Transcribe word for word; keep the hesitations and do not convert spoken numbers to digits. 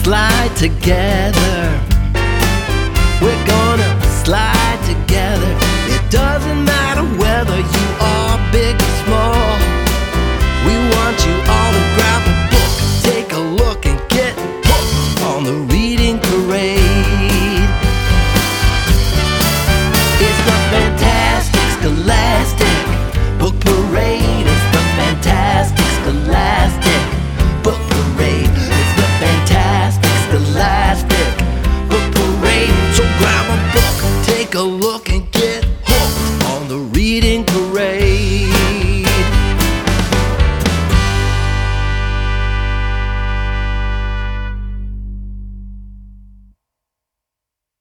slide together. We're gonna slide together. It doesn't matter whether you are big or small. We want you all to grab a book, take a look, and get hooked on the reading parade. It's the fantastic Scholastic Book Parade. It's the fantastic Scholastic Book Parade. It's the fantastic Scholastic Book Parade. So grab a book, take a look, and get hooked on the reading parade.